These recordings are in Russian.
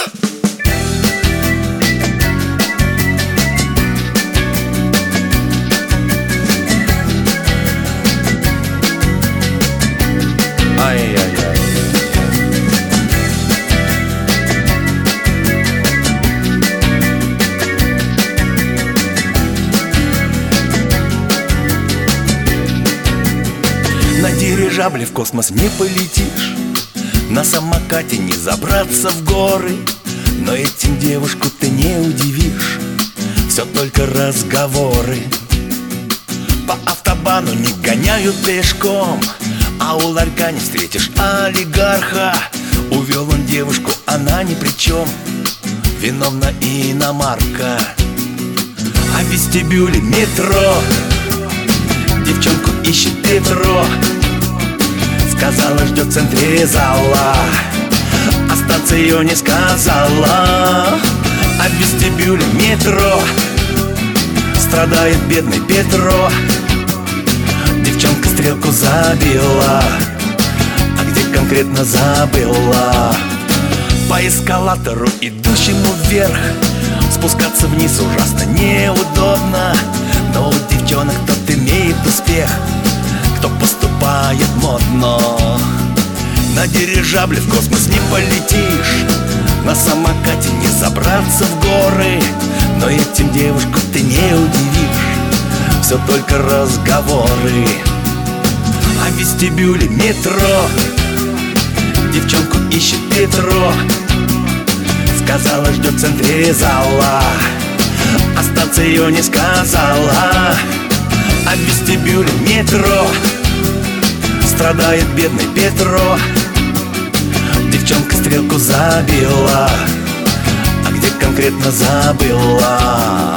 Ай-яй-яй. На дирижабле в космос не полетишь, на самокате не забраться в горы, но этим девушку ты не удивишь, все только разговоры. По автобану не гоняют пешком, а у ларька не встретишь олигарха. Увел он девушку, она ни при чем, виновна иномарка. А в вестибюле метро девчонку ищет Петро. Сказала, ждет в центре зала, а станцию не сказала. А в вестибюле метро страдает бедный Петро. Девчонка стрелку забила, а где конкретно забыла. По эскалатору, идущему вверх, спускаться вниз ужасно неудобно. Но у девчонок тот имеет успех, кто поступает модно. На дирижабле в космос не полетишь, на самокате не забраться в горы, но этим девушку ты не удивишь, все только разговоры. А в вестибюле метро девчонку ищет Петро. Сказала, ждет в центре зала, а станцию не сказала. А в вестибюле метро страдает бедный Петро. Девчонка стрелку забила, а где конкретно забыла.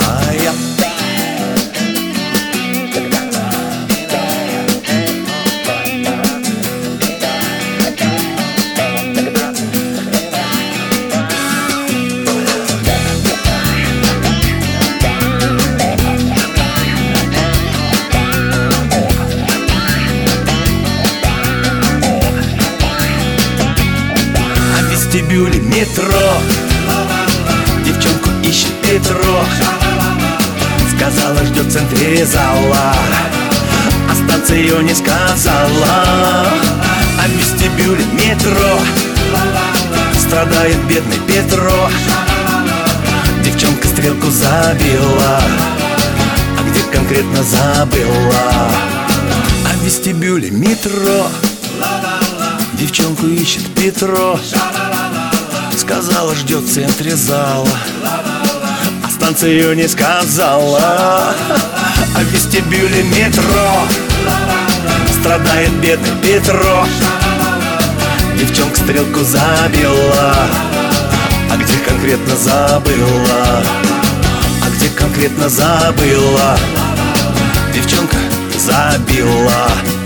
В вестибюле метро девчонку ищет Петро. Сказала, ждет в центре зала, а станцию не сказала. А в вестибюле метро страдает бедный Петро. Девчонка стрелку забила, а где конкретно забыла. А в вестибюле метро девчонку ищет Петро. Сказала, ждет в центре зала, а станцию не сказала. А в вестибюле метро страдает бедный Петро. Девчонка стрелку забила, а где конкретно забыла. А где конкретно забыла. Девчонка забила.